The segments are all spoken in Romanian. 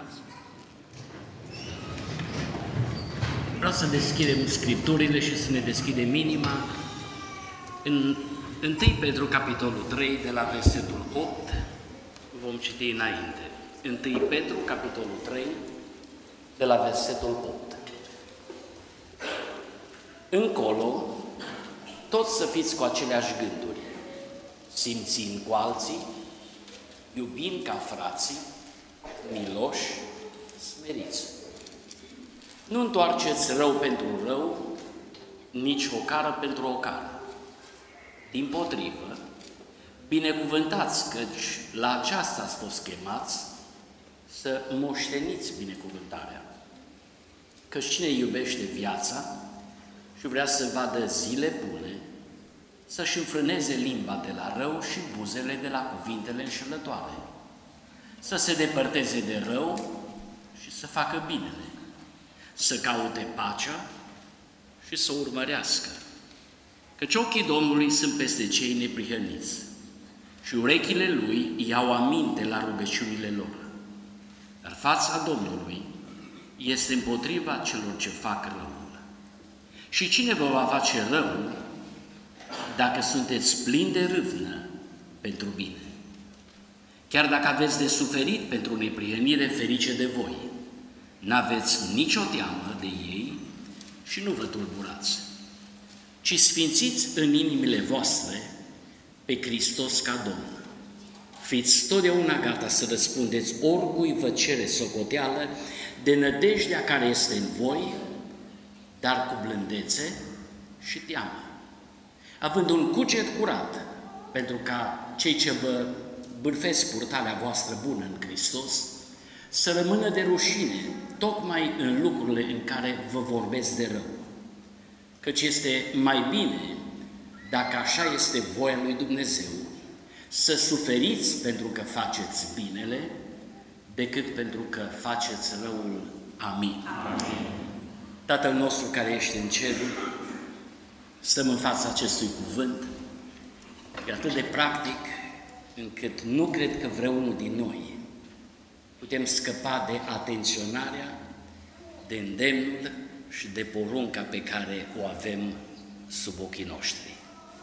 invitați. Vreau să deschidem Scripturile și să ne deschidem inima în 1 Petru, capitolul 3, de la versetul 8, vom citi înainte. 1 Petru, capitolul 3, de la versetul 8. Încolo, toți să fiți cu aceleași gânduri, simțind cu alții, iubind ca frații, miloși, smeriți. Nu întoarceți rău pentru rău, nici o cară pentru o cară. Dimpotrivă, binecuvântați, căci la aceasta ați fost chemați, să moșteniți binecuvântarea. Căci cine iubește viața și vrea să vadă zile bune, să-și înfrâneze limba de la rău și buzele de la cuvintele înșelătoare, să se depărteze de rău și să facă binele, să caute pacea și să o urmărească. Căci ochii Domnului sunt peste cei neprihăniți și urechile Lui iau aminte la rugăciunile lor. Dar fața Domnului este împotriva celor ce fac răul. Și cine vă va face rău dacă sunteți plini de râvnă pentru bine? Chiar dacă aveți de suferit pentru neprihănire, ferice de voi, n-aveți nicio teamă de ei și nu vă tulburați, ci sfințiți în inimile voastre pe Hristos ca Domn. Fiți totdeauna gata să răspundeți oricui vă cere socoteală de nădejdea care este în voi, dar cu blândețe și teamă, având un cuget curat, pentru ca cei ce vă bârfesc purtarea voastră bună în Hristos să rămână de rușine, tocmai în lucrurile în care vă vorbesc de rău. Căci este mai bine, dacă așa este voia lui Dumnezeu, să suferiți pentru că faceți binele, decât pentru că faceți răul. Amin. Amin. Tatăl nostru care ești în ceruri, stăm în fața acestui cuvânt, e atât de practic, încât nu cred că vreunul din noi putem scăpa de atenționarea, de îndemnul și de porunca pe care o avem sub ochii noștri.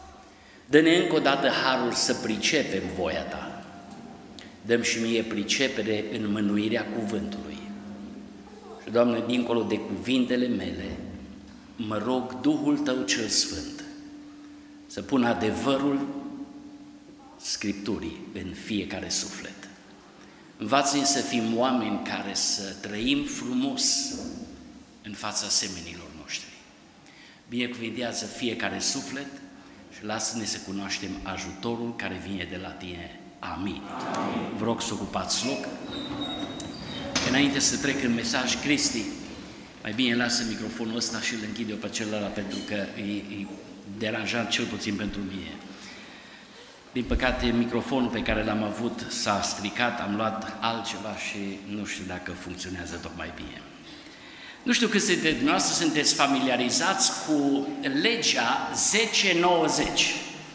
Dă-ne încă o dată harul să pricepem voia Ta. Dă-mi și mie pricepere în mânuirea cuvântului. Și, Doamne, dincolo de cuvintele mele, mă rog Duhul Tău cel Sfânt să pună adevărul Scripturii în fiecare suflet. Învață-ne să fim oameni care să trăim frumos în fața semenilor noștri. Binecuvintează fiecare suflet și lasă-ne să cunoaștem ajutorul care vine de la Tine. Amin. Amin. Vă rog să ocupați loc. Înainte să trec în mesaj, Cristi, mai bine lasă microfonul ăsta și îl închid eu pe celălalt, pentru că e deranjant cel puțin pentru mine. Din păcate, microfonul pe care l-am avut s-a stricat, am luat altceva și nu știu dacă funcționează tocmai bine. Nu știu câți dintre dumneavoastră sunteți familiarizați cu legea 1090.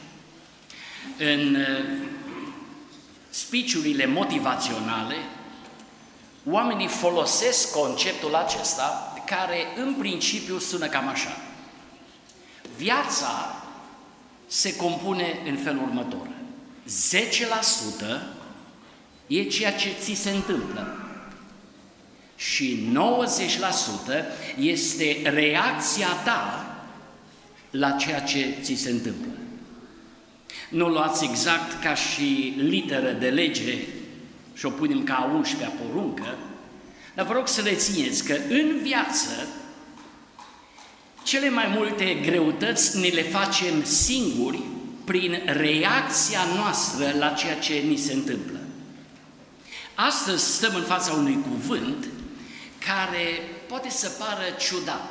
În speech-urile motivaționale, oamenii folosesc conceptul acesta, care în principiu sună cam așa. Viața se compune în felul următor. 10% e ceea ce ți se întâmplă și 90% este reacția ta la ceea ce ți se întâmplă. Nu luați exact ca și literă de lege și o punem ca a 11-a poruncă, dar vă rog să rețineți că în viață cele mai multe greutăți ne le facem singuri prin reacția noastră la ceea ce ni se întâmplă. Astăzi stăm în fața unui cuvânt care poate să pară ciudat.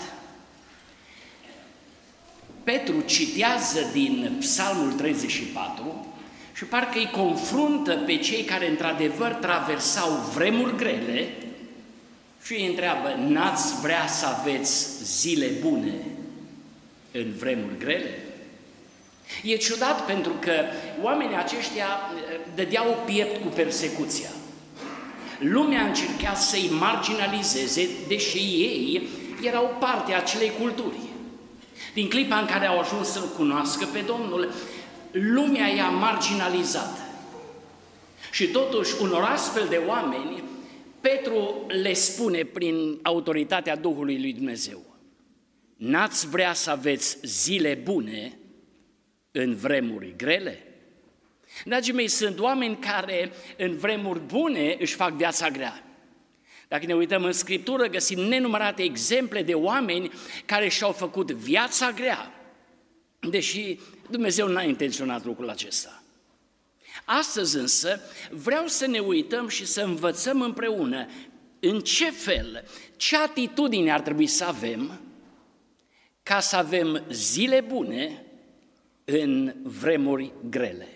Petru citează din Psalmul 34 și parcă îi confruntă pe cei care într-adevăr traversau vremuri grele și îi întreabă: n-ați vrea să aveți zile bune în vremuri grele? E ciudat pentru că oamenii aceștiia dădeau piept cu persecuția. lumea încerca să-i marginalizeze, deși ei erau parte a acelei culturi. Din clipa în care au ajuns să-L cunoască pe Domnul, lumea i-a marginalizat. Și totuși, unor astfel de oameni, Petru le spune prin autoritatea Duhului lui Dumnezeu: n-ați vrea să aveți zile bune în vremuri grele? Dragii mei, sunt oameni care în vremuri bune își fac viața grea. Dacă ne uităm în Scriptură, găsim nenumărate exemple de oameni care și-au făcut viața grea, deși Dumnezeu n-a intenționat lucrul acesta. Astăzi însă vreau să ne uităm și să învățăm împreună în ce fel, ce atitudine ar trebui să avem ca să avem zile bune în vremuri grele.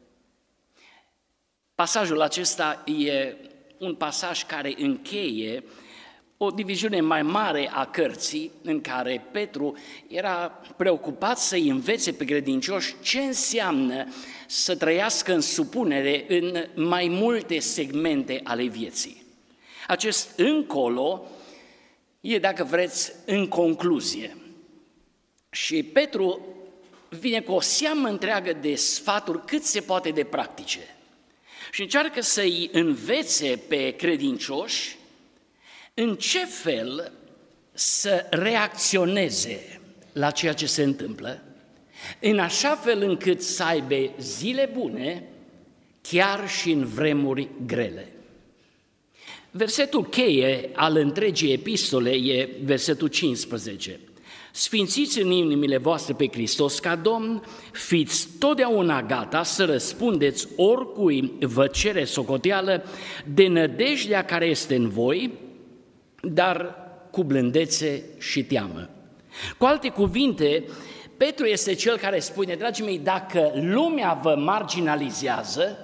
Pasajul acesta e un pasaj care încheie o diviziune mai mare a cărții, în care Petru era preocupat să-i învețe pe credincioși ce înseamnă să trăiască în supunere în mai multe segmente ale vieții. Acest încolo e, dacă vreți, în concluzie. Și Petru vine cu o seamă întreagă de sfaturi cât se poate de practice și încearcă să-i învețe pe credincioși în ce fel să reacționeze la ceea ce se întâmplă, în așa fel încât să aibă zile bune chiar și în vremuri grele. Versetul cheie al întregii epistole e versetul 15. Sfințiți în inimile voastre pe Hristos ca Domn, fiți totdeauna gata să răspundeți oricui vă cere socoteală de nădejdea care este în voi, dar cu blândețe și teamă. Cu alte cuvinte, Petru este cel care spune: dragii mei, dacă lumea vă marginalizează,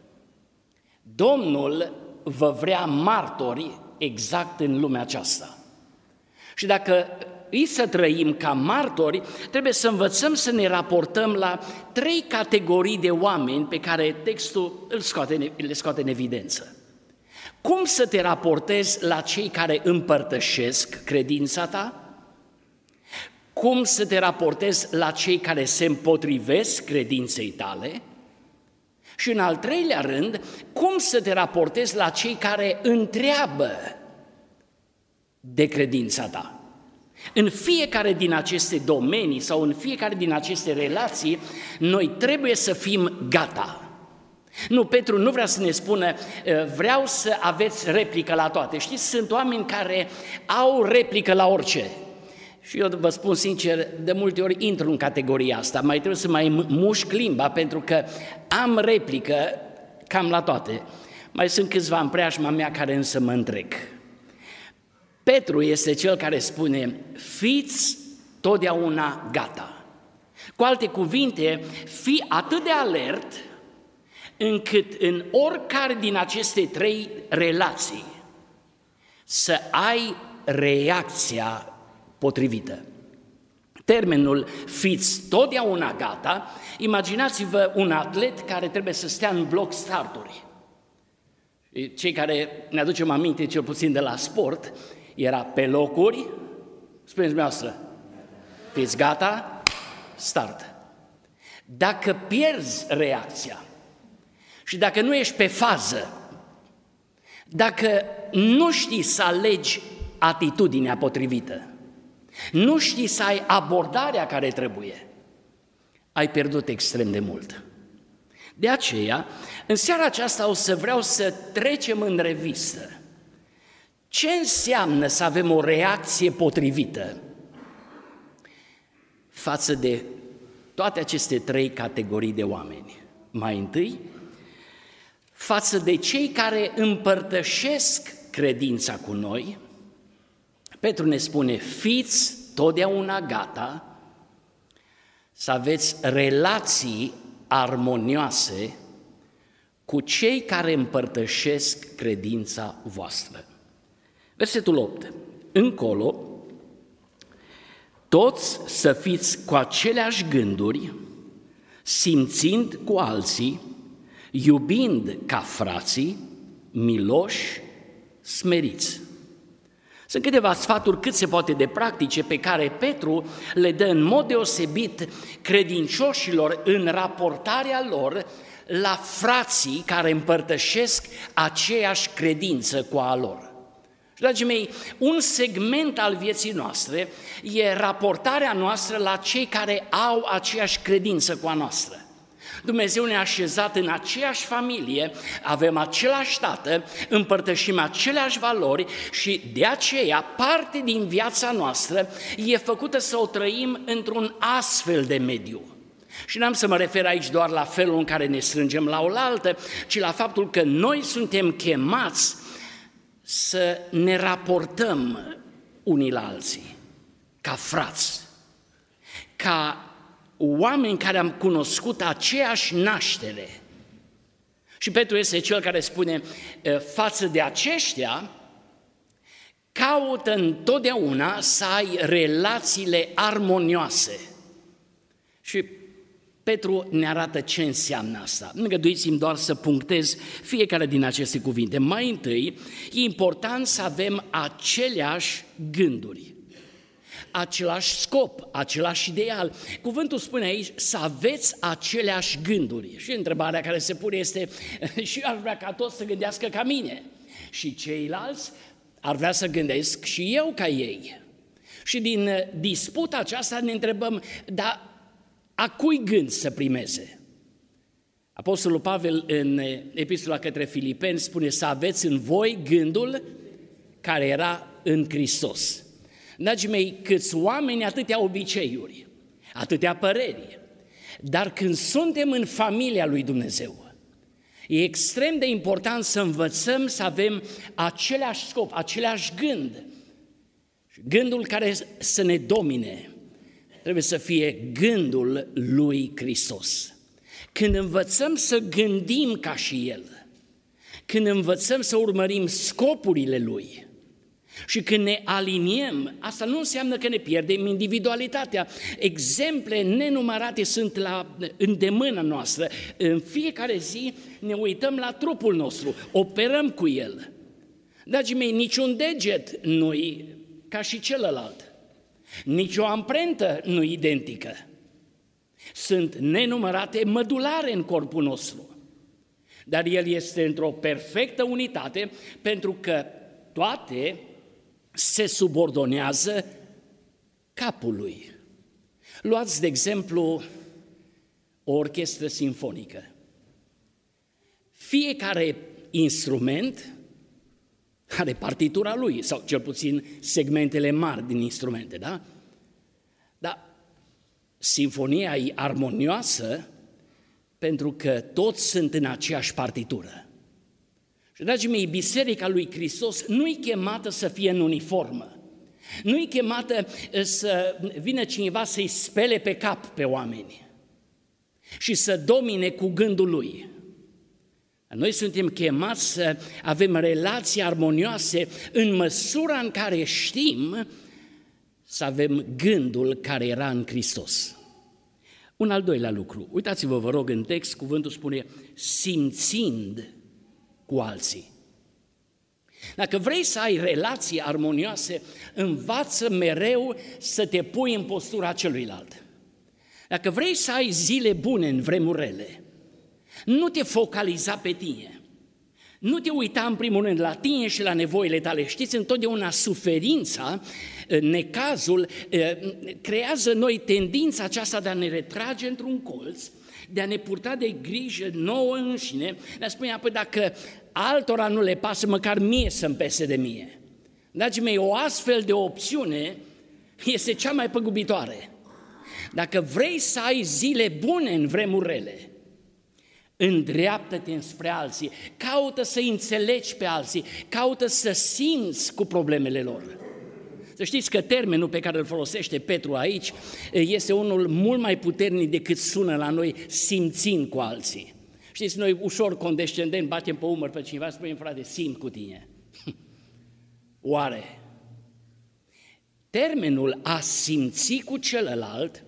Domnul vă vrea martori exact în lumea aceasta. Și dacă îi să trăim ca martori, trebuie să învățăm să ne raportăm la 3 categorii de oameni pe care textul le scoate în evidență. Cum să te raportezi la cei care împărtășesc credința ta? Cum să te raportezi la cei care se împotrivesc credinței tale? Și în al 3-lea rând, cum să te raportezi la cei care întreabă de credința ta? În fiecare din aceste domenii sau în fiecare din aceste relații, noi trebuie să fim gata. Nu, Petru nu vrea să ne spună: vreau să aveți replică la toate. Știți, sunt oameni care au replică la orice. Și eu vă spun sincer, de multe ori intru în categoria asta, mai trebuie să mai mușc limba pentru că am replică cam la toate. Mai sunt câțiva în preajma mea care însă mă întrec. Petru este cel care spune: fiți totdeauna gata. Cu alte cuvinte, fii atât de alert încât în oricare din aceste 3 relații să ai reacția potrivită. Termenul fiți totdeauna gata, imaginați-vă un atlet care trebuie să stea în bloc starturi. Cei care ne aducem aminte cel puțin de la sport, era pe locuri, spuneți dumneavoastră, fiți gata, start. Dacă pierzi reacția și dacă nu ești pe fază, dacă nu știi să alegi atitudinea potrivită, nu știi să ai abordarea care trebuie, ai pierdut extrem de mult. De aceea, în seara aceasta o să vreau să trecem în revistă ce înseamnă să avem o reacție potrivită față de toate aceste 3 categorii de oameni. Mai întâi, față de cei care împărtășesc credința cu noi, Petru ne spune: fiți totdeauna gata să aveți relații armonioase cu cei care împărtășesc credința voastră. Versetul 8. Încolo, toți să fiți cu aceleași gânduri, simțind cu alții, iubind ca frații, miloși smeriți. Sunt câteva sfaturi cât se poate de practice pe care Petru le dă în mod deosebit credincioșilor în raportarea lor la frații care împărtășesc aceeași credință cu a lor. Și, dragii mei, un segment al vieții noastre e raportarea noastră la cei care au aceeași credință cu a noastră. Dumnezeu ne-a așezat în aceeași familie, avem același tată, împărtășim aceleași valori și de aceea parte din viața noastră e făcută să o trăim într-un astfel de mediu. Și n-am să mă refer aici doar la felul în care ne strângem la oaltă, ci la faptul că noi suntem chemați să ne raportăm unii la alții, ca frați, ca oameni care am cunoscut aceeași naștere. Și Petru este cel care spune, față de aceștia, caută întotdeauna să ai relațiile armonioase. Și Petru ne arată ce înseamnă asta. Îngăduiți-mi doar să punctez fiecare din aceste cuvinte. Mai întâi, e important să avem aceleași gânduri, același scop, același ideal. Cuvântul spune aici să aveți aceleași gânduri. Și întrebarea care se pune este, și eu aș vrea ca toți să gândească ca mine. Și ceilalți ar vrea să gândesc și eu ca ei. Și din disputa aceasta ne întrebăm, dar a cui gând să primeze? Apostolul Pavel în epistola către Filipeni spune să aveți în voi gândul care era în Hristos. Dragii mei, câți oameni, atâtea obiceiuri, atâtea păreri, dar când suntem în familia lui Dumnezeu, e extrem de important să învățăm să avem același scop, același gând. Gândul care să ne domine trebuie să fie gândul lui Hristos. Când învățăm să gândim ca și El, când învățăm să urmărim scopurile Lui și când ne aliniem, asta nu înseamnă că ne pierdem individualitatea. Exemple nenumărate sunt la îndemâna noastră. În fiecare zi ne uităm la trupul nostru, operăm cu el. Dragii mei, niciun deget nu-i ca și celălalt. Nici o amprentă nu identică. Sunt nenumărate mădulare în corpul nostru, dar el este într-o perfectă unitate pentru că toate se subordonează capului. Luați, de exemplu, o orchestră simfonică. Fiecare instrument are partitura lui, sau cel puțin segmentele mari din instrumente, da? Dar simfonia e armonioasă pentru că toți sunt în aceeași partitură. Și, dragii mei, Biserica lui Hristos nu e chemată să fie în uniformă, nu e chemată să vină cineva să-i spele pe cap pe oameni și să domine cu gândul lui. Noi suntem chemați să avem relații armonioase în măsura în care știm să avem gândul care era în Hristos. Un al doilea lucru, uitați-vă, vă rog, în text, cuvântul spune simțind cu alții. Dacă vrei să ai relații armonioase, învață mereu să te pui în postura celuilalt. Dacă vrei să ai zile bune în vremuri rele, nu te focaliza pe tine, nu te uita în primul rând la tine și la nevoile tale. Știți, întotdeauna suferința, necazul, creează în noi tendința aceasta de a ne retrage într-un colț, de a ne purta de grijă nouă înșine, de a spune, apoi dacă altora nu le pasă, măcar mie să-mi pese de mie. Dragii mei, o astfel de opțiune este cea mai păgubitoare. Dacă vrei să ai zile bune în vremuri rele, îndreaptă-te înspre alții, caută să înțelegi pe alții, caută să simți cu problemele lor. Să știți că termenul pe care îl folosește Petru aici este unul mult mai puternic decât sună la noi simțind cu alții. Știți, noi ușor condescendent batem pe umăr pe cineva și spunem, frate, simt cu tine. Oare? Termenul a simți cu celălalt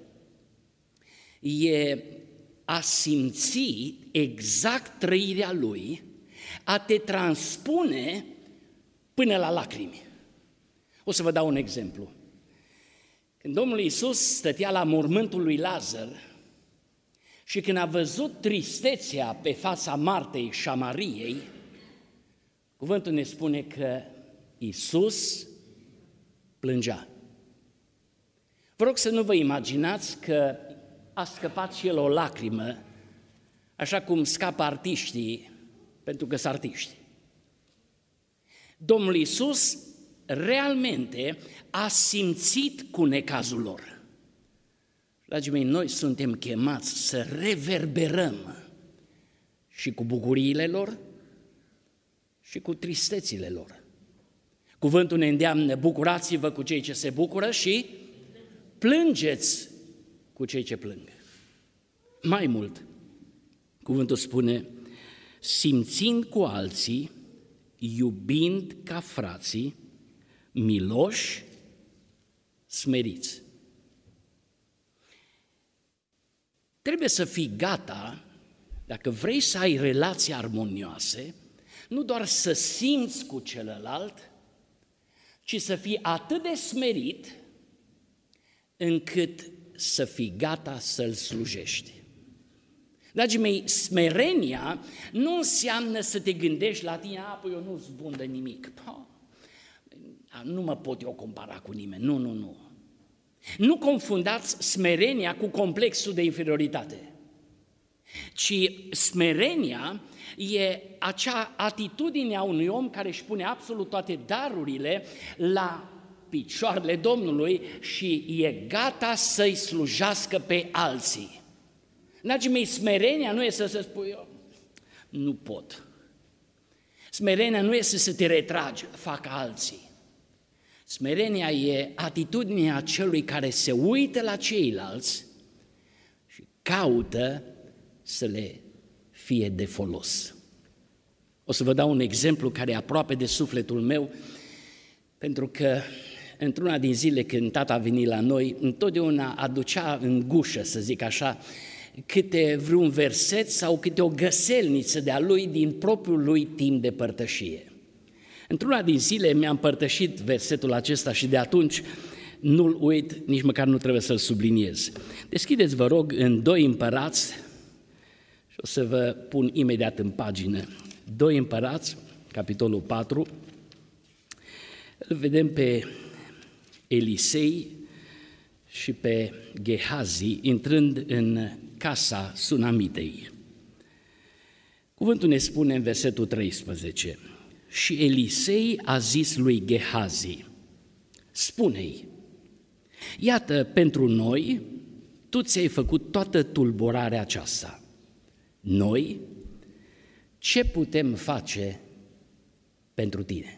e a simți exact trăirea lui, a te transpune până la lacrimi. O să vă dau un exemplu. Când Domnul Iisus stătea la mormântul lui Lazar și când a văzut tristețea pe fața Martei și a Mariei, cuvântul ne spune că Iisus plângea. Vă rog să nu vă imaginați că a scăpat și el o lacrimă, așa cum scapă artiștii, pentru că sunt artiști. Domnul Iisus realmente a simțit cu necazul lor. Dragii mei, noi suntem chemați să reverberăm și cu bucuriile lor și cu tristețile lor. Cuvântul ne îndeamnă: bucurați-vă cu cei ce se bucură și plângeți cu cei ce plâng. Mai mult, cuvântul spune: simțind cu alții, iubind ca frații, miloși, smeriți. Trebuie să fii gata, dacă vrei să ai relații armonioase, nu doar să simți cu celălalt, ci să fii atât de smerit încât să fii gata să-l slujești. Dragii mei, smerenia nu înseamnă să te gândești la tine: păi eu nu-s bun de nimic, nu mă pot eu compara cu nimeni. Nu. Nu confundați smerenia cu complexul de inferioritate, ci smerenia e acea atitudine a unui om care își pune absolut toate darurile la picioarele Domnului și e gata să-i slujească pe alții. Dragii mei, smerenia nu e să se spui: eu nu pot. Smerenia nu este să te retragi, fac alții. Smerenia e atitudinea celui care se uită la ceilalți și caută să le fie de folos. O să vă dau un exemplu care e aproape de sufletul meu, pentru că într-una din zile când tata a venit la noi, întotdeauna aducea în gușă, să zic așa, câte vreun verset sau câte o găselniță de-a lui din propriul lui timp de părtășie. Într-una din zile mi-a împărtășit versetul acesta și de atunci nu-l uit, nici măcar nu trebuie să-l subliniez. Deschideți, vă rog, în 2 Împărați și o să vă pun imediat în pagină. 2 Împărați, capitolul 4, îl vedem pe Elisei și pe Gehazi intrând în casa Sunamitei. Cuvântul ne spune în versetul 13: și Elisei a zis lui Gehazi: spune-i, iată, pentru noi, tu ți-ai făcut toată tulburarea aceasta. Noi, ce putem face pentru tine?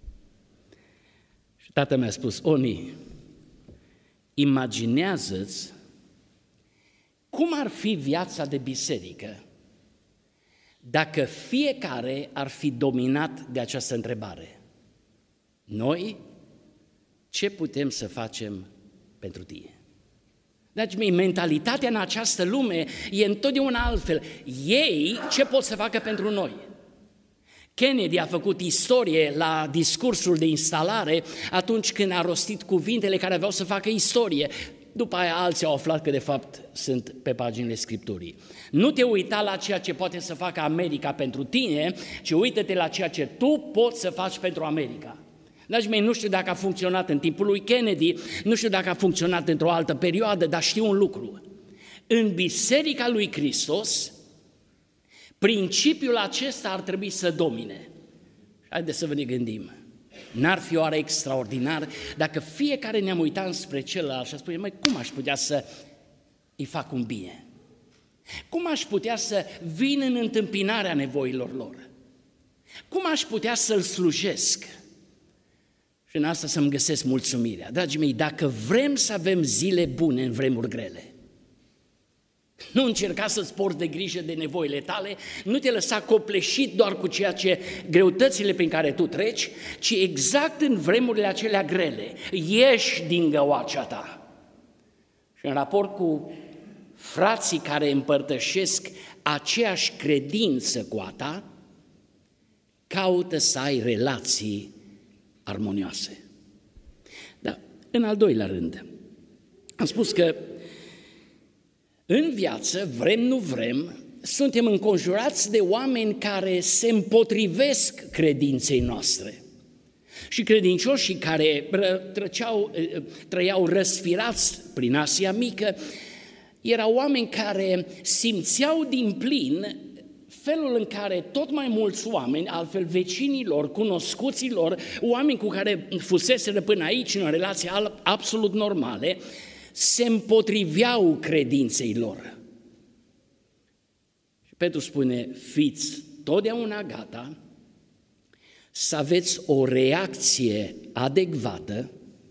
Și tatăl mi-a spus: Oni, imaginează-ți cum ar fi viața de biserică dacă fiecare ar fi dominat de această întrebare. Noi, ce putem să facem pentru tine? Dragii mei, mentalitatea în această lume e întotdeauna altfel. Ei, ce pot să facă pentru noi? Kennedy a făcut istorie la discursul de instalare atunci când a rostit cuvintele care aveau să facă istorie. După aia alții au aflat că de fapt sunt pe paginile Scripturii. Nu te uita la ceea ce poate să facă America pentru tine, ci uită-te la ceea ce tu poți să faci pentru America. Dragii mei, nu știu dacă a funcționat în timpul lui Kennedy, nu știu dacă a funcționat într-o altă perioadă, dar știu un lucru. În Biserica lui Hristos, principiul acesta ar trebui să domine. Haideți să ne gândim. N-ar fi oare extraordinar dacă fiecare ne-am uitat înspre celălalt și spune: măi, cum aș putea să îi fac un bine? Cum aș putea să vin în întâmpinarea nevoilor lor? Cum aș putea să-l slujesc? Și în asta să-mi găsesc mulțumirea. Dragii mei, dacă vrem să avem zile bune în vremuri grele, nu încerca să-ți porți de grijă de nevoile tale, nu te lăsa copleșit doar cu ceea ce greutățile prin care tu treci, ci exact în vremurile acelea grele, ieși din găoacea ta. Și în raport cu frații care împărtășesc aceeași credință cu a ta, caută să ai relații armonioase. Dar, în al doilea rând, am spus că în viață, vrem, nu vrem, suntem înconjurați de oameni care se împotrivesc credinței noastre. Și credincioșii care trăiau răsfirați prin Asia Mică erau oameni care simțeau din plin felul în care tot mai mulți oameni, altfel vecinilor, cunoscuților, oameni cu care fuseseră până aici în relații absolut normale, se împotriveau credinței lor. Și Petru spune, fiți totdeauna gata să aveți o reacție adecvată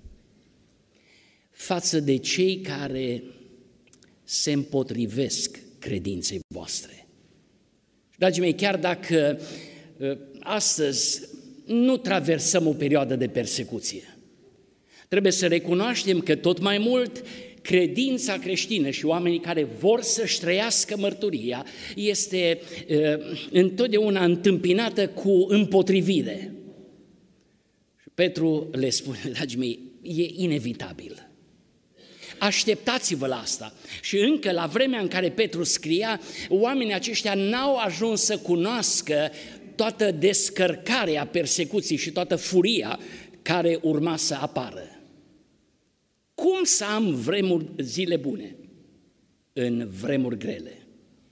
față de cei care se împotrivesc credinței voastre. Dragii mei, chiar dacă astăzi nu traversăm o perioadă de persecuție, trebuie să recunoaștem că tot mai mult credința creștină și oamenii care vor să-și trăiască mărturia este întotdeauna întâmpinată cu împotrivire. Și Petru le spune, dragii mei, e inevitabil. Așteptați-vă la asta. Și încă la vremea în care Petru scria, oamenii aceștia n-au ajuns să cunoască toată descărcarea persecuției și toată furia care urma să apară. Cum să am zile bune în vremuri grele?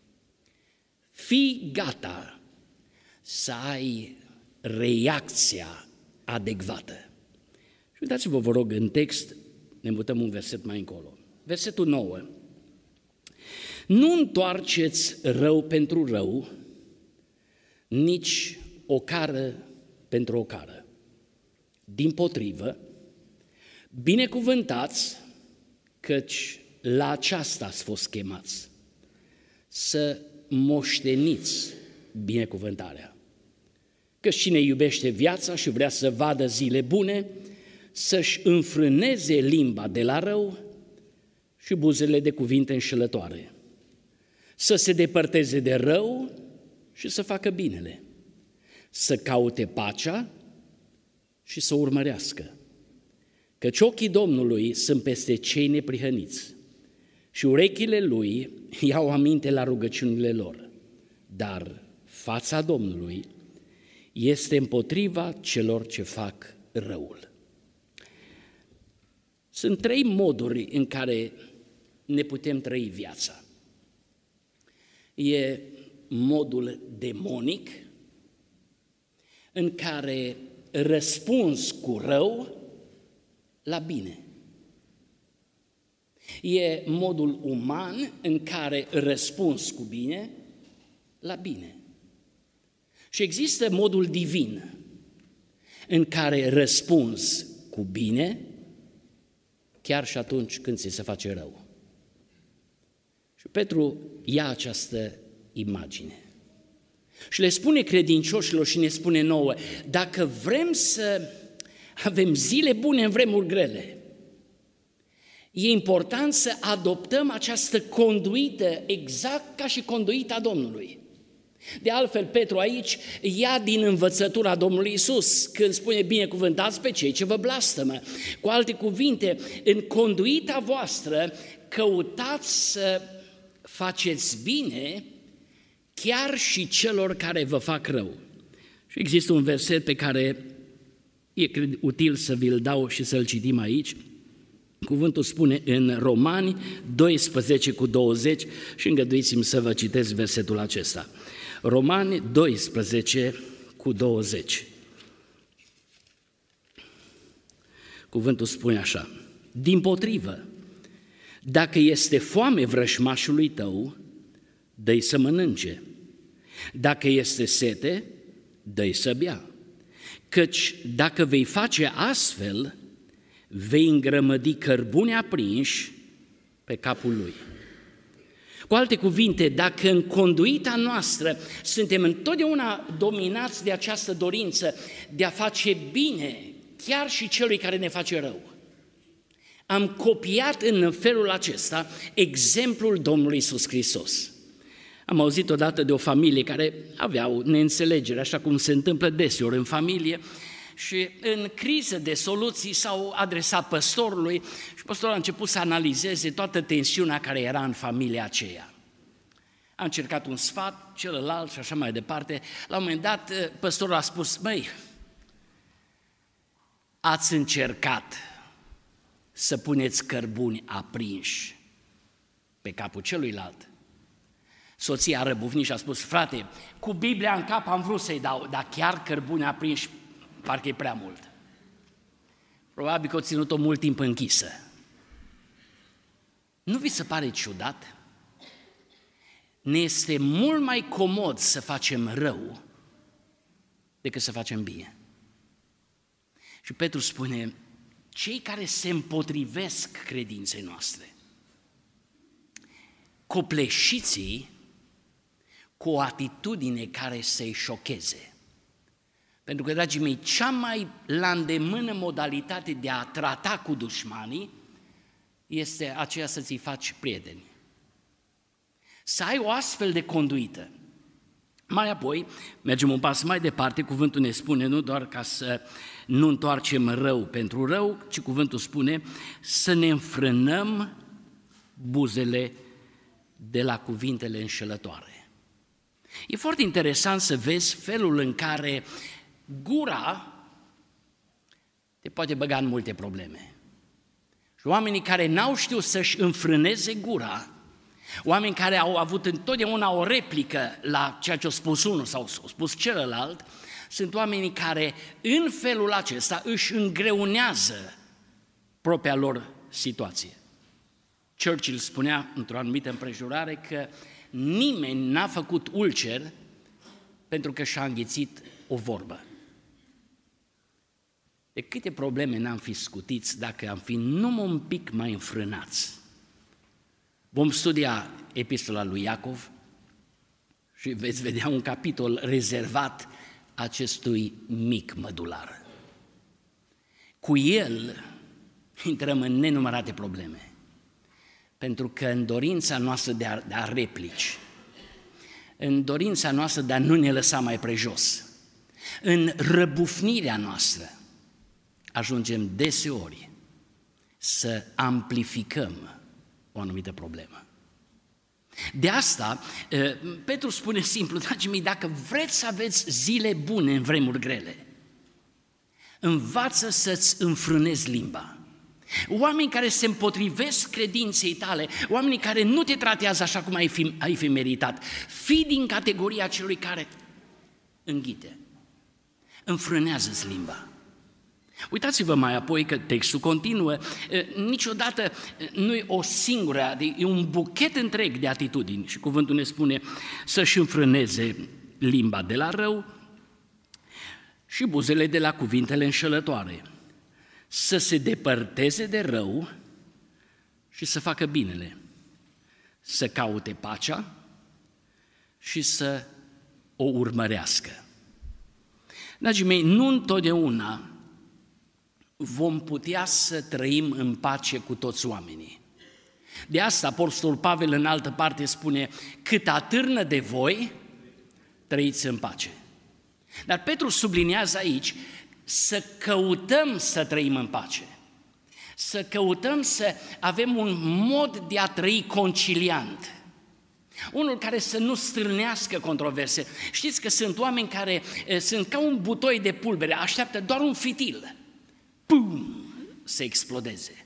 Fii gata să ai reacția adecvată. Și uitați-vă, vă rog, în text, ne mutăm un verset mai încolo. Versetul 9. Nu întoarceți rău pentru rău, nici o cară pentru o cară. Dimpotrivă, binecuvântați, căci la aceasta ați fost chemați, să moșteniți binecuvântarea. Căci cine iubește viața și vrea să vadă zile bune, să-și înfrâneze limba de la rău și buzele de cuvinte înșelătoare, să se depărteze de rău și să facă binele, să caute pacea și să o urmărească. Căci ochii Domnului sunt peste cei neprihăniți și urechile Lui iau aminte la rugăciunile lor, dar fața Domnului este împotriva celor ce fac răul. Sunt 3 moduri în care ne putem trăi viața. E modul demonic, în care răspunzi cu rău la bine. E modul uman în care răspunzi cu bine la bine. Și există modul divin în care răspunzi cu bine chiar și atunci când ți se face rău. Și Petru ia această imagine și le spune credincioșilor și ne spune nouă, dacă vrem să avem zile bune în vremuri grele, e important să adoptăm această conduită exact ca și conduita Domnului. De altfel, Petru aici ia din învățătura Domnului Iisus, când spune binecuvântați pe cei ce vă blastămă. Cu alte cuvinte, în conduita voastră căutați să faceți bine chiar și celor care vă fac rău. Și există un verset pe care e util să vi-l dau și să-l citim aici. Cuvântul spune în Romani 12:20 și îngăduiți-mi să vă citesc versetul acesta. Romani 12:20. Cuvântul spune așa: dimpotrivă, dacă este foame vrășmașului tău, dă-i să mănânce. Dacă este sete, dă-i să bea. Căci dacă vei face astfel, vei îngrămădi cărbune aprinși pe capul lui. Cu alte cuvinte, dacă în conduita noastră suntem întotdeauna dominați de această dorință de a face bine chiar și celui care ne face rău, am copiat în felul acesta exemplul Domnului Iisus Hristos. Am auzit odată de o familie care aveau neînțelegere, așa cum se întâmplă deseori în familie, și în criză de soluții s-au adresat păstorului și păstorul a început să analizeze toată tensiunea care era în familia aceea. A încercat un sfat, celălalt și așa mai departe. La un moment dat, păstorul a spus: măi, ați încercat să puneți cărbuni aprinși pe capul celuilalt? Soția a răbufnit și a spus: frate, cu Biblia în cap am vrut să-i dau, dar chiar cărbuni aprinși parcă e prea mult. Probabil că o ținut-o mult timp închisă. Nu vi se pare ciudat? Ne este mult mai comod să facem rău decât să facem bine. Și Petru spune: cei care se împotrivesc credinței noastre, copleșiți cu o atitudine care să-i șocheze. Pentru că, dragii mei, cea mai la îndemână modalitate de a trata cu dușmanii este aceea să ți-i faci prieteni. Să ai o astfel de conduită. Mai apoi, mergem un pas mai departe, cuvântul ne spune nu doar ca să nu întoarcem rău pentru rău, ci cuvântul spune să ne înfrânăm buzele de la cuvintele înșelătoare. E foarte interesant să vezi felul în care gura te poate băga în multe probleme. Și oamenii care n-au știut să-și înfrâneze gura, oameni care au avut întotdeauna o replică la ceea ce a spus unul sau a spus celălalt, sunt oamenii care în felul acesta își îngreunează propria lor situație. Churchill spunea într-o anumită împrejurare că nimeni n-a făcut ulcer pentru că și-a înghițit o vorbă. De câte probleme n-am fi scutiți dacă am fi numai un pic mai înfrânați. Vom studia epistola lui Iacov și veți vedea un capitol rezervat acestui mic mădular. Cu el intrăm în nenumărate probleme, pentru că în dorința noastră de a replici, în dorința noastră de a nu ne lăsa mai prejos, în răbufnirea noastră, ajungem deseori să amplificăm o anumită problemă. De asta, Petru spune simplu: dragii mei, dacă vreți să aveți zile bune în vremuri grele, învață să-ți înfrânezi limba. Oameni care se împotrivesc credinței tale, oamenii care nu te tratează așa cum ai fi meritat, fii din categoria celui care înghite, înfrânează-ți limba. Uitați-vă mai apoi că textul continuă, niciodată nu e o singură, e un buchet întreg de atitudini și cuvântul ne spune să-și înfrâneze limba de la rău și buzele de la cuvintele înșelătoare, să se depărteze de rău și să facă binele, să caute pacea și să o urmărească. Dragii mei, nu întotdeauna vom putea să trăim în pace cu toți oamenii. De asta Apostolul Pavel în altă parte spune: cât atârnă de voi, trăiți în pace. Dar Petru subliniază aici să căutăm să trăim în pace, să căutăm să avem un mod de a trăi conciliant, unul care să nu stârnească controverse. Știți că sunt oameni care sunt ca un butoi de pulbere, așteaptă doar un fitil, pum, să explodeze.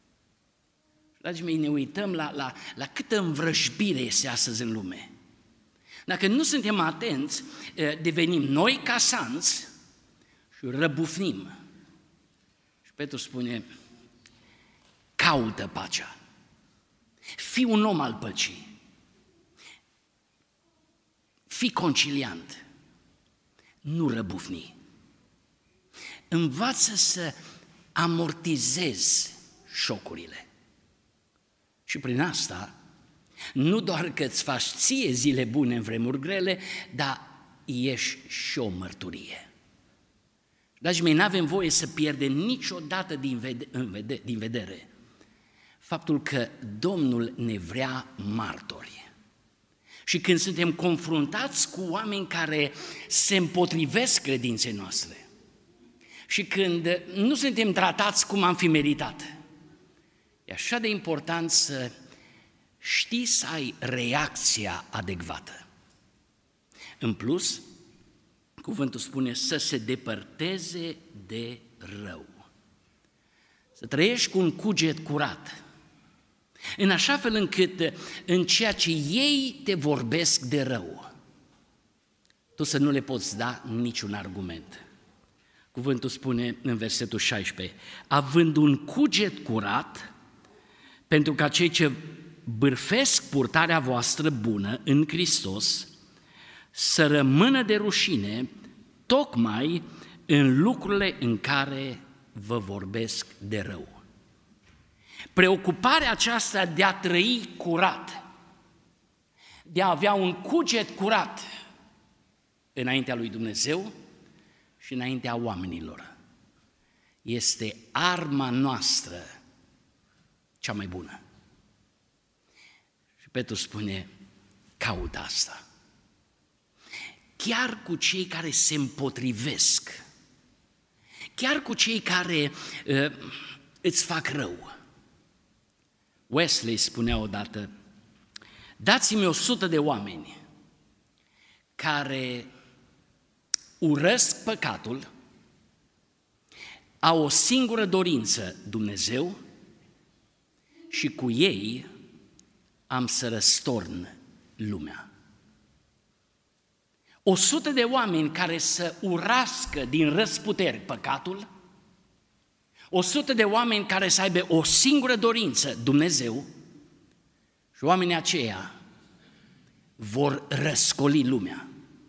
Dragii mei, ne uităm la câtă învrăjbire este astăzi în lume. Dacă nu suntem atenți, devenim noi casanți și răbufnim. Și Petru spune: caută pacea, fii un om al păcii, fii conciliant, nu răbufni. Învață să amortizezi șocurile. Și prin asta, nu doar că îți faci ție zile bune în vremuri grele, dar ești și o mărturie. Dragii mei, n-avem voie să pierdem niciodată din vedere faptul că Domnul ne vrea martori. Și când suntem confruntați cu oameni care se împotrivesc credinței noastre, și când nu suntem tratați cum am fi meritat. E așa de important să știi să ai reacția adecvată. În plus, cuvântul spune să se depărteze de rău. Să trăiești cu un cuget curat, în așa fel încât în ceea ce ei te vorbesc de rău, tu să nu le poți da niciun argument. Cuvântul spune în versetul 16, având un cuget curat, pentru ca cei ce bârfesc purtarea voastră bună în Hristos să rămână de rușine tocmai în lucrurile în care vă vorbesc de rău. Preocuparea aceasta de a trăi curat, de a avea un cuget curat înaintea lui Dumnezeu și înaintea oamenilor, este arma noastră cea mai bună. Și Petru spune, caută asta. Chiar cu cei care se împotrivesc, chiar cu cei care îți fac rău. Wesley spunea odată, dați-mi 100 de oameni care urăsc păcatul, au o singură dorință, Dumnezeu, și cu ei am să răstorn lumea. 100 de oameni care să urască din răsputeri păcatul, 100 de oameni care să aibă o singură dorință, Dumnezeu, și oamenii aceia vor răscoli lumea.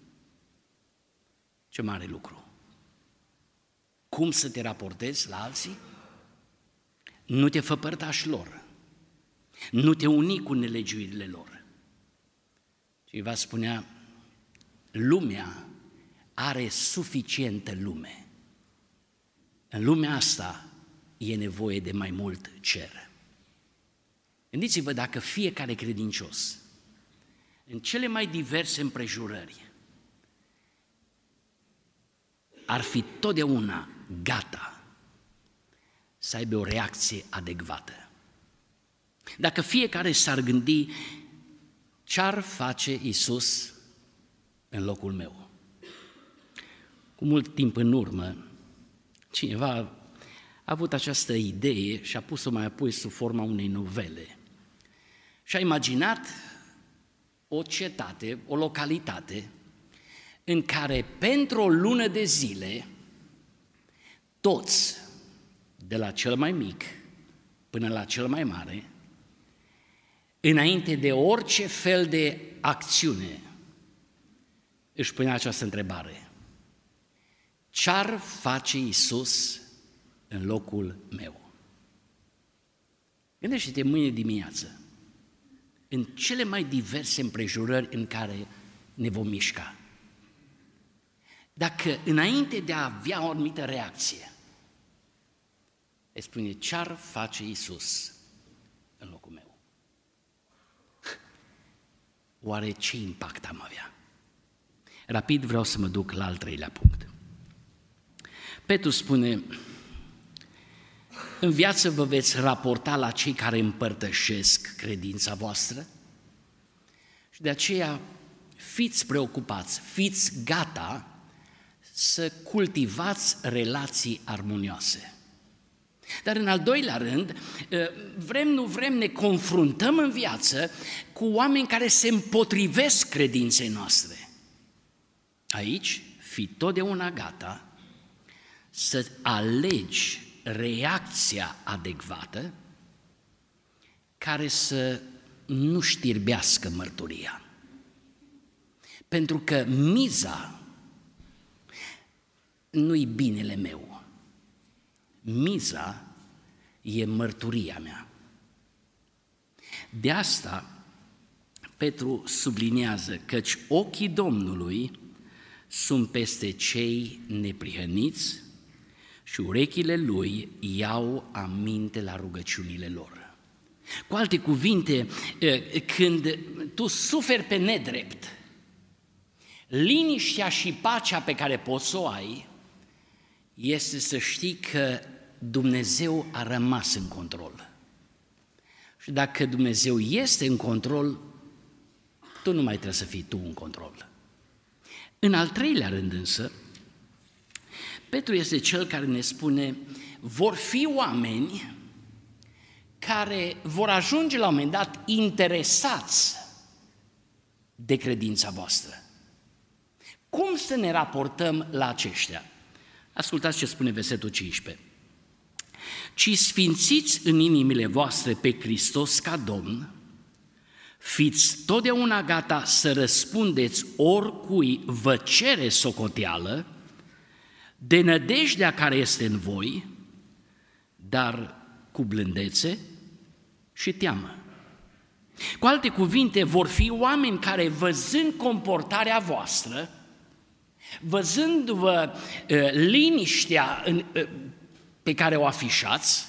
Ce mare lucru! Cum să te raportezi la alții? Nu te fă părtaș lor, nu te uni cu nelegiuirile lor. Cineva spunea, lumea are suficientă lume. În lumea asta e nevoie de mai mult cer. Gândiți-vă dacă fiecare credincios, în cele mai diverse împrejurări, ar fi totdeauna gata să aibă o reacție adecvată. Dacă fiecare s-ar gândi ce-ar face Iisus în locul meu. Cu mult timp în urmă, cineva a avut această idee și a pus-o mai apoi sub forma unei novele. Și a imaginat o cetate, o localitate, în care pentru o lună de zile, toți, de la cel mai mic până la cel mai mare, înainte de orice fel de acțiune, își punea această întrebare. Ce-ar face Iisus în locul meu? Gândește-te mâine dimineață, în cele mai diverse împrejurări în care ne vom mișca. Dacă înainte de a avea o anumită reacție, îi spune ce-ar face Iisus în locul meu? Oare ce impact am avea? Rapid vreau să mă duc la al treilea punct. Petru spune, în viață vă veți raporta la cei care împărtășesc credința voastră și de aceea fiți preocupați, fiți gata să cultivați relații armonioase. Dar în al doilea rând, vrem, nu vrem, ne confruntăm în viață cu oameni care se împotrivesc credinței noastre. Aici, fii totdeauna gata să alegi reacția adecvată care să nu știrbească mărturia. Pentru că miza nu-i binele meu, miza e mărturia mea. De asta Petru subliniază căci ochii Domnului sunt peste cei neprihăniți și urechile Lui iau aminte la rugăciunile lor. Cu alte cuvinte, când tu suferi pe nedrept, liniștea și pacea pe care poți să o ai este să știi că Dumnezeu a rămas în control. Și dacă Dumnezeu este în control, tu nu mai trebuie să fii tu în control. În al treilea rând însă, Petru este cel care ne spune, vor fi oameni care vor ajunge la un moment dat interesați de credința voastră. Cum să ne raportăm la aceștia? Ascultați ce spune versetul 15. Ci sfințiți în inimile voastre pe Hristos ca Domn, fiți totdeauna gata să răspundeți oricui vă cere socoteală de nădejdea care este în voi, dar cu blândețe și teamă. Cu alte cuvinte, vor fi oameni care, văzând comportarea voastră, văzându-vă liniștea pe care o afișați,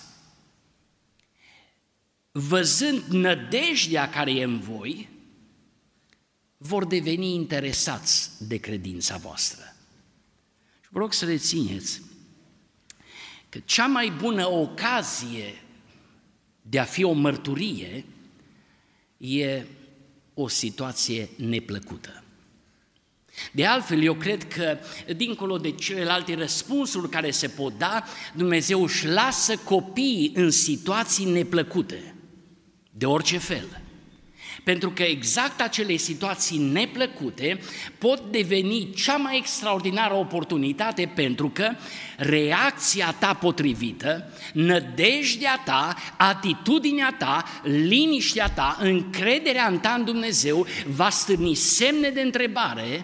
văzând nădejdea care e în voi, vor deveni interesați de credința voastră. Și vă rog să rețineți că cea mai bună ocazie de a fi o mărturie e o situație neplăcută. De altfel, eu cred că, dincolo de celelalte răspunsuri care se pot da, Dumnezeu își lasă copiii în situații neplăcute, de orice fel. Pentru că exact acele situații neplăcute pot deveni cea mai extraordinară oportunitate, pentru că reacția ta potrivită, nădejdea ta, atitudinea ta, liniștea ta, încrederea în ta în Dumnezeu va stârni semne de întrebare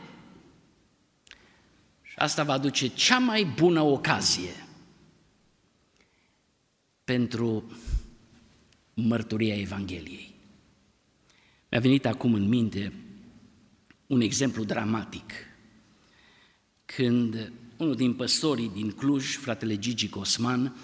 și asta va aduce cea mai bună ocazie pentru mărturia Evangheliei. Mi-a venit acum în minte un exemplu dramatic, când unul din păstorii din Cluj, fratele Gigi Cosman,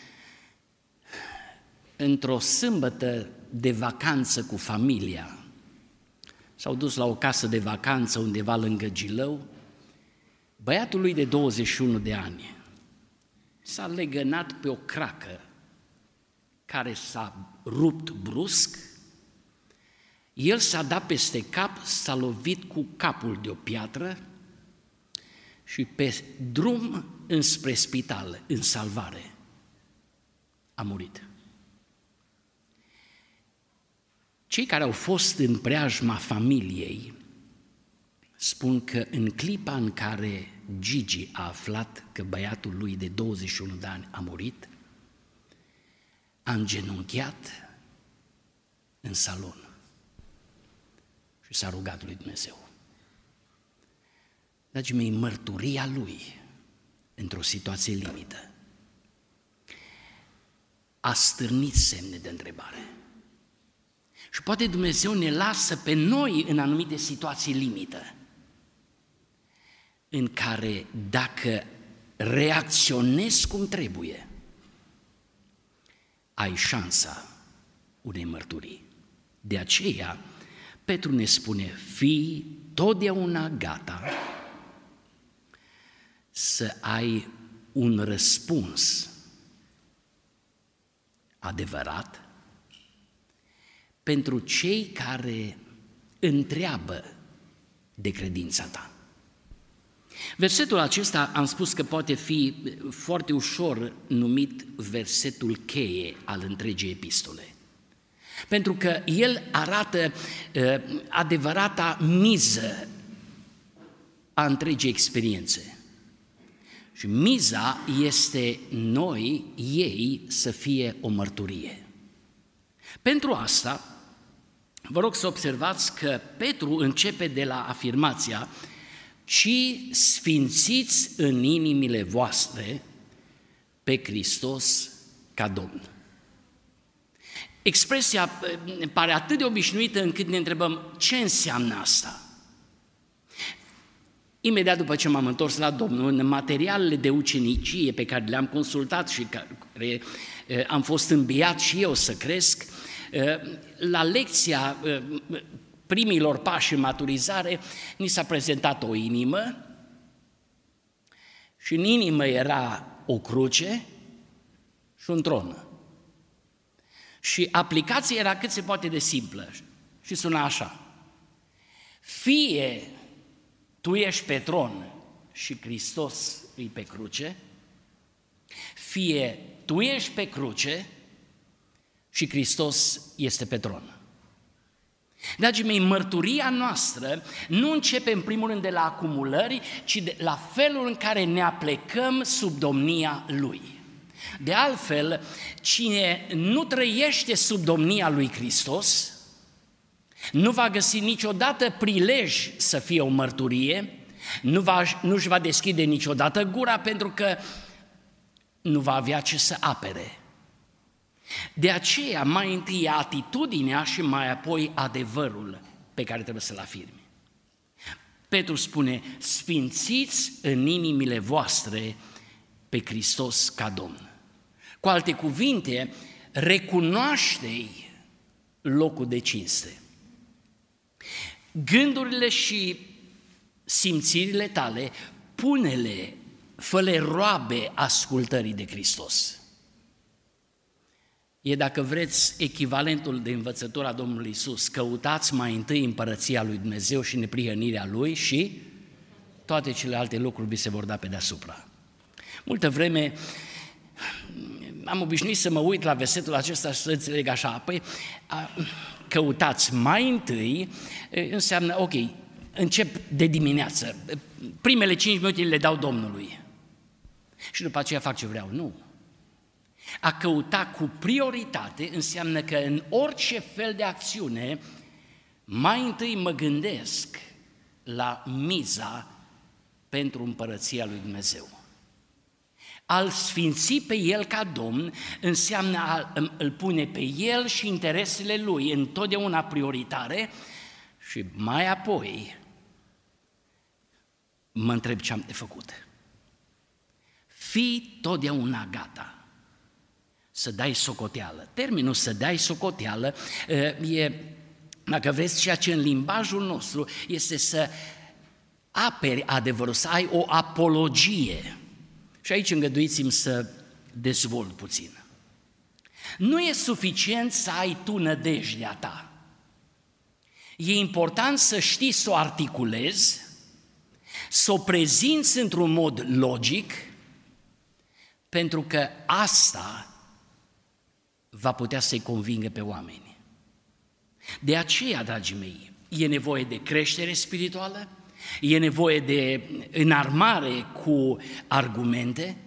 într-o sâmbătă de vacanță cu familia, s-au dus la o casă de vacanță undeva lângă Gilău, băiatul lui de 21 de ani s-a legănat pe o cracă care s-a rupt brusc. El s-a dat peste cap, s-a lovit cu capul de o piatră și pe drum înspre spital, în salvare, a murit. Cei care au fost în preajma familiei spun că în clipa în care Gigi a aflat că băiatul lui de 21 de ani a murit, a îngenunchiat în salon și s-a rugat lui Dumnezeu. Dragii mei, mărturia lui într-o situație limită a stârnit semne de întrebare. Și poate Dumnezeu ne lasă pe noi în anumite situații limită, în care dacă reacționezi cum trebuie, ai șansa unei mărturii. De aceea, Petru ne spune, fii totdeauna gata să ai un răspuns adevărat pentru cei care întreabă de credința ta. Versetul acesta am spus că poate fi foarte ușor numit versetul cheie al întregii epistole, pentru că el arată adevărata miză a întregii experiențe. Și miza este ei să fie o mărturie. Pentru asta, vă rog să observați că Petru începe de la afirmația ci sfințiți în inimile voastre pe Hristos ca Domn. Expresia pare atât de obișnuită încât ne întrebăm ce înseamnă asta. Imediat după ce m-am întors la Domnul, în materialele de ucenicie pe care le-am consultat și care am fost înviat și eu să cresc, la lecția primilor pași în maturizare, ni s-a prezentat o inimă și în inimă era o cruce și un tron. Și aplicația era cât se poate de simplă și suna așa: fie tu ești pe tron și Hristos îi pe cruce, fie tu ești pe cruce și Hristos este pe tron. Dragii mei, mărturia noastră nu începe în primul rând de la acumulări, ci de la felul în care ne aplecăm sub domnia Lui. De altfel, cine nu trăiește sub domnia lui Hristos nu va găsi niciodată prilej să fie o mărturie, nu-și va deschide niciodată gura, pentru că nu va avea ce să apere. De aceea, mai întâi atitudinea și mai apoi adevărul pe care trebuie să-l afirmi. Petru spune: sfințiți în inimile voastre pe Hristos ca Domn. Cu alte cuvinte, recunoaște-i locul de cinste. Gândurile și simțirile tale, pune-le, fă-le roabe ascultării de Hristos. E, dacă vreți, echivalentul de învățătura Domnului Iisus: căutați mai întâi împărăția lui Dumnezeu și neprihănirea Lui și toate celelalte lucruri vi se vor da pe deasupra. Multă vreme am obișnuit să mă uit la versetul acesta și să înțeleg așa: păi, căutați mai întâi înseamnă, ok, încep de dimineață, primele 5 minute le dau Domnului și după aceea fac ce vreau. Nu. A căuta cu prioritate înseamnă că în orice fel de acțiune mai întâi mă gândesc la miza pentru împărăția lui Dumnezeu. A-L sfinți pe El ca Domn înseamnă a-L pune pe El și interesele Lui întotdeauna prioritare și mai apoi mă întreb ce am de făcut. Fii totdeauna gata să dai socoteală. Termenul să dai socoteală e, dacă vreți, ceea ce în limbajul nostru este să aperi adevărul, să ai o apologie. Și aici îngăduiți-mi să dezvolt puțin. Nu e suficient să ai tu nădejdea ta. E important să știi să o articulezi, să o prezinți într-un mod logic, pentru că asta va putea să-i convingă pe oameni. De aceea, dragii mei, e nevoie de creștere spirituală, e nevoie de înarmare cu argumente.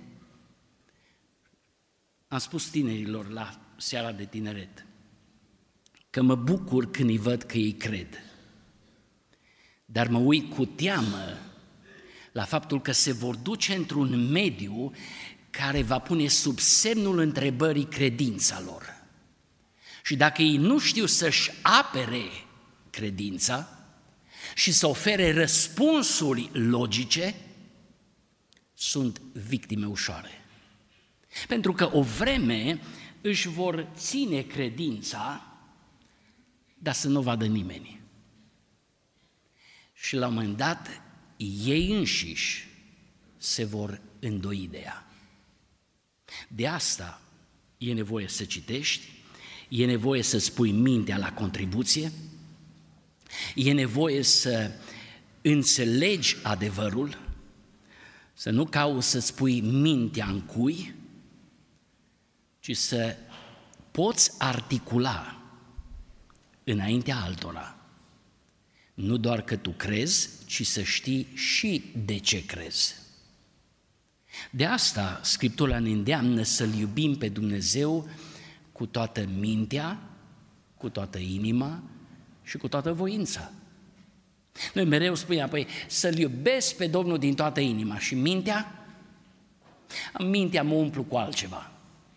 Am spus tinerilor la seara de tineret că mă bucur când îi văd că ei cred, dar mă uit cu teamă la faptul că se vor duce într-un mediu care va pune sub semnul întrebării credința lor. Și dacă ei nu știu să-și apere credința și să ofere răspunsuri logice, sunt victime ușoare. Pentru că o vreme își vor ține credința, dar să nu vadă nimeni. Și la un moment dat, ei înșiși se vor îndoi de ea. De asta e nevoie să citești, e nevoie să-ți pui mintea la contribuție, e nevoie să înțelegi adevărul, să nu cauți să-ți pui mintea în cui, ci să poți articula înaintea altora, nu doar că tu crezi, ci să știi și de ce crezi. De asta Scriptura ne îndeamnă să-L iubim pe Dumnezeu cu toată mintea, cu toată inima și cu toată voința. Noi mereu spuneam, păi, să-L iubesc pe Domnul din toată inima și mintea? Mintea mă umplu cu altceva.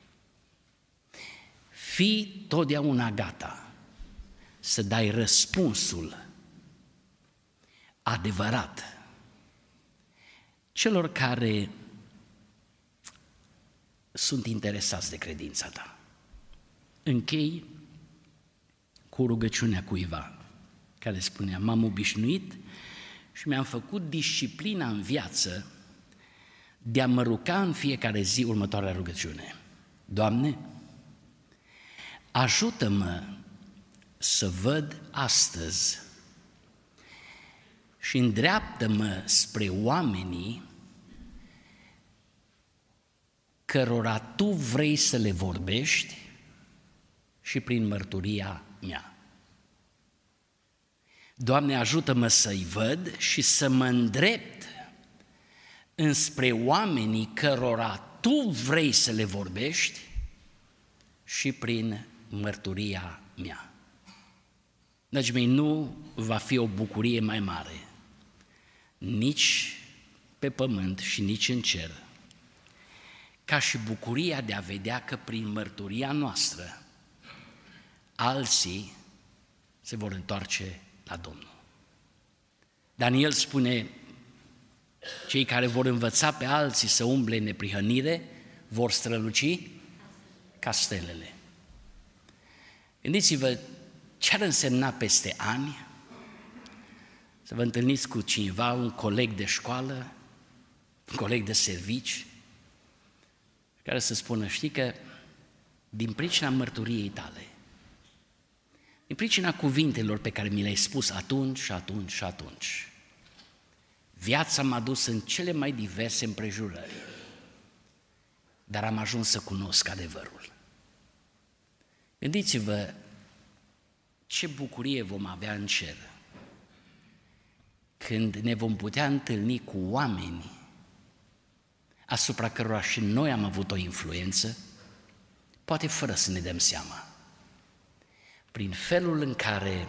Fii totdeauna gata să dai răspunsul adevărat celor care sunt interesați de credința ta. Închei cu rugăciunea cuiva care spunea: m-am obișnuit și mi-am făcut disciplina în viață de a mă ruga în fiecare zi următoarea rugăciune. Doamne, ajută-mă să văd astăzi și îndreaptă-mă spre oamenii cărora Tu vrei să le vorbești și prin mărturia mea. Doamne, ajută-mă să-i văd și să mă îndrept înspre oamenii cărora Tu vrei să le vorbești și prin mărturia mea. Dragii mei, nu va fi o bucurie mai mare, nici pe pământ și nici în cer, ca și bucuria de a vedea că prin mărturia noastră alții se vor întoarce la Domnul. Daniel spune, cei care vor învăța pe alții să umble în neprihănire vor străluci ca stelele. Gândiți-vă ce ar însemna peste ani să vă întâlniți cu cineva, un coleg de școală, un coleg de servici, care să spună, știi că din pricina mărturiei tale, din pricina cuvintelor pe care mi le-ai spus atunci și atunci și atunci, viața m-a dus în cele mai diverse împrejurări, dar am ajuns să cunosc adevărul. Gândiți-vă ce bucurie vom avea în cer când ne vom putea întâlni cu oameni asupra cărora și noi am avut o influență, poate fără să ne dăm seama, prin felul în care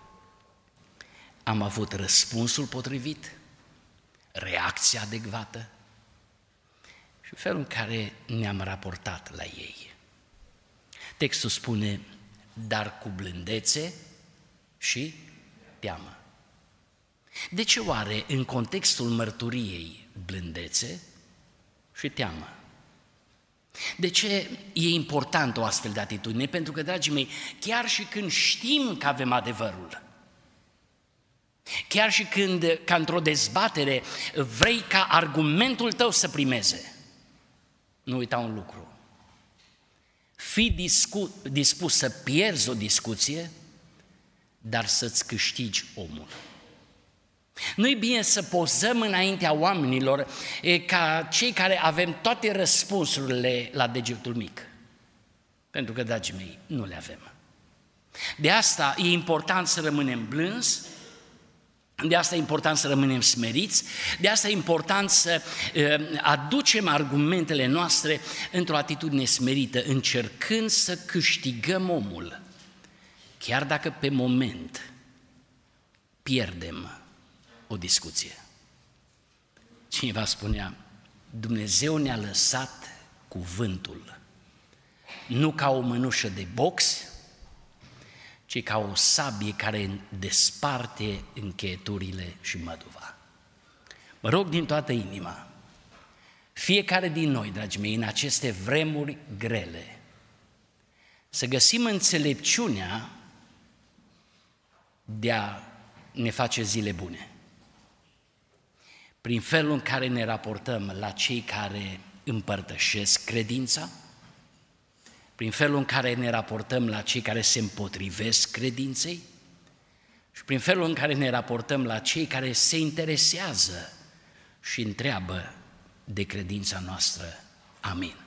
am avut răspunsul potrivit, reacția adecvată și felul în care ne-am raportat la ei. Textul spune, dar cu blândețe și teamă. De ce oare în contextul mărturiei blândețe și teamă? De ce e important o astfel de atitudine? Pentru că, dragii mei, chiar și când știm că avem adevărul, chiar și când, ca într-o dezbatere, vrei ca argumentul tău să primeze, nu uita un lucru. Fii dispus să pierzi o discuție, dar să-ți câștigi omul. Nu-i bine să pozăm înaintea oamenilor ca cei care avem toate răspunsurile la degetul mic. Pentru că, dragii mei, nu le avem. De asta e important să rămânem blânzi, de asta e important să rămânem smeriți, de asta e important să aducem argumentele noastre într-o atitudine smerită, încercând să câștigăm omul, chiar dacă pe moment pierdem o discuție. Cineva spunea, Dumnezeu ne-a lăsat cuvântul, nu ca o mănușă de box, ci ca o sabie care desparte încheieturile și măduva. Mă rog din toată inima, fiecare din noi, dragii mei, în aceste vremuri grele, să găsim înțelepciunea de a ne face zile bune. Prin felul în care ne raportăm la cei care împărtășesc credința, prin felul în care ne raportăm la cei care se împotrivesc credinței și prin felul în care ne raportăm la cei care se interesează și întreabă de credința noastră. Amin.